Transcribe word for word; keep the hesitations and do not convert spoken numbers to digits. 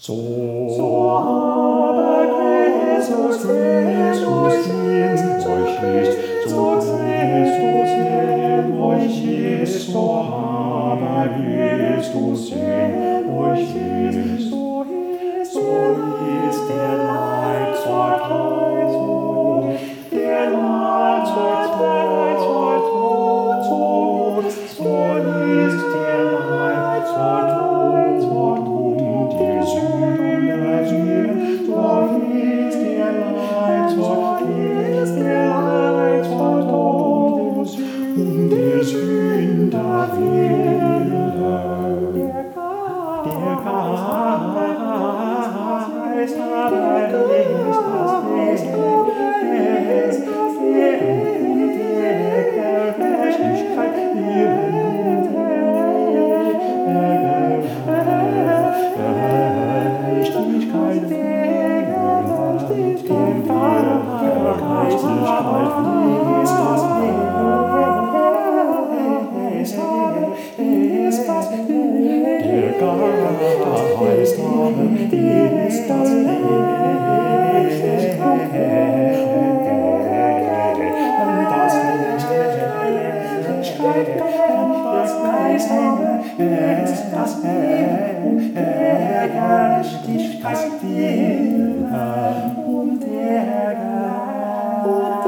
So aber Christus, Jesus in euch ist, so Christus in euch ist, so aber Christus in euch ist, so ist der Leib zur Tod, der Leib zur Tod, so ist der Leib zur Tod, und die Sünde, so ist der Leib zur ist der Leib zur Tod, und die Sünder Wille, der Geist aber ist das Wesen, und der Gerechtigkeit Gerechtigkeit ist das der Geist ist das das der Gerechtigkeit und der Geist.